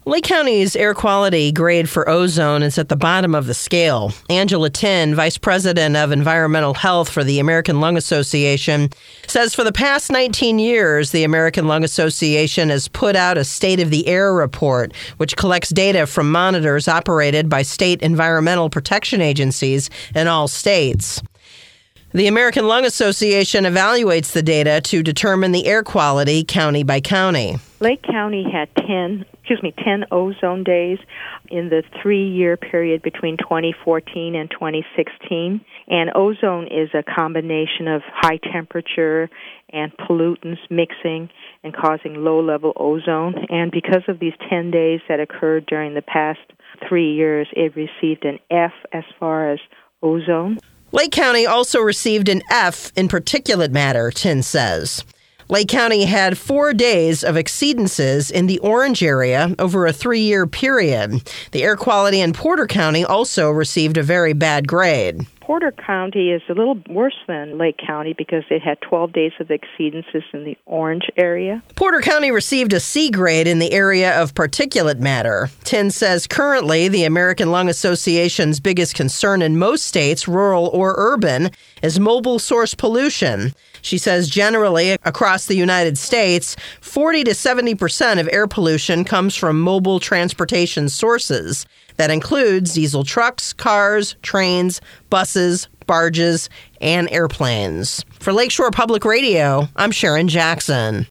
Lake County's air quality grade for ozone is at the bottom of the scale. Angela Tin, Vice President of Environmental Health for the American Lung Association, says for the past 19 years, the American Lung Association has put out a State of the Air report, which collects data from monitors operated by state environmental protection agencies in all states. The American Lung Association evaluates the data to determine the air quality county by county. Lake County had 10 ozone days in the 3-year period between 2014 and 2016. And ozone is a combination of high temperature and pollutants mixing and causing low-level ozone. And because of these 10 days that occurred during the past 3 years, it received an F as far as ozone. Lake County also received an F in particulate matter, Tin says. Lake County had 4 days of exceedances in the orange area over a 3-year period. The air quality in Porter County also received a very bad grade. Porter County is a little worse than Lake County because it had 12 days of exceedances in the orange area. Porter County received a C grade in the area of particulate matter. Tin says currently the American Lung Association's biggest concern in most states, rural or urban, is mobile source pollution. She says generally across the United States, 40 to 70% of air pollution comes from mobile transportation sources. That includes diesel trucks, cars, trains, buses, barges, and airplanes. For Lakeshore Public Radio, I'm Sharon Jackson.